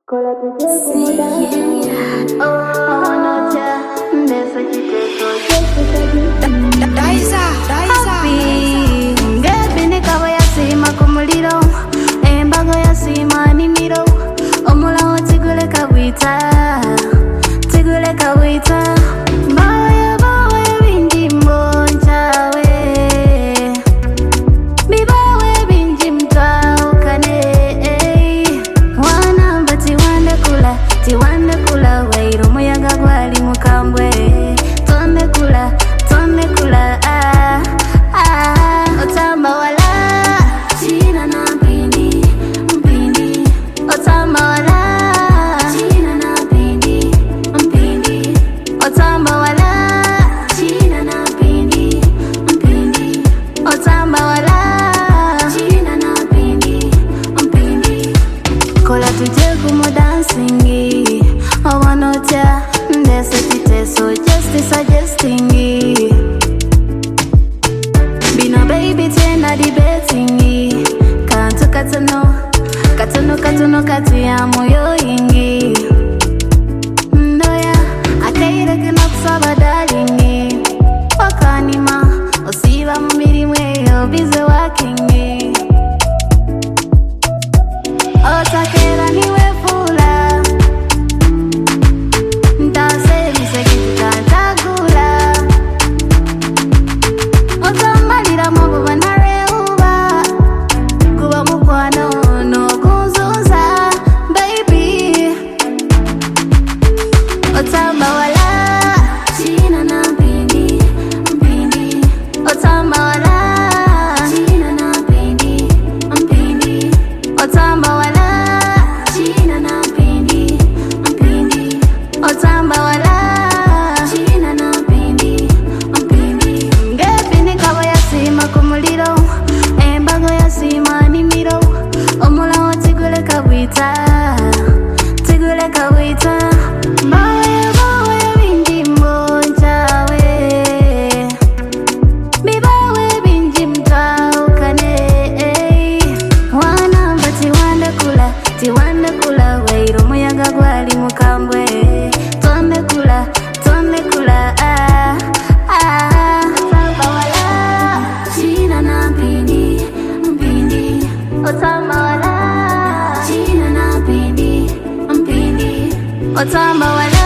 Katuno kati ya moyo ingi Ndoya, akaire kina kusaba dalingi Wakanima, osiba mbiri mweyo bize wakingi Otakera niwe fula Ntase biseki kantagula Otamalira mogo banareuba Kuba mukwano Otamba wala China na mpindi Mpindi Otamba wala China na mpindi Mpindi Otamba wala China na mpindi Mpindi Otamba wala China na mpindi Mpindi Ngepini kawa ya sima kumuliro Embago ya sima ni miro Omula wa tigule kabwita Tigule kabwita Tiwande kula wairo muyaga gwali mukambwe Tonde kula Otamba wala China na mpindi Mpindi Otamba wala China na mpindi Mpindi Otamba wala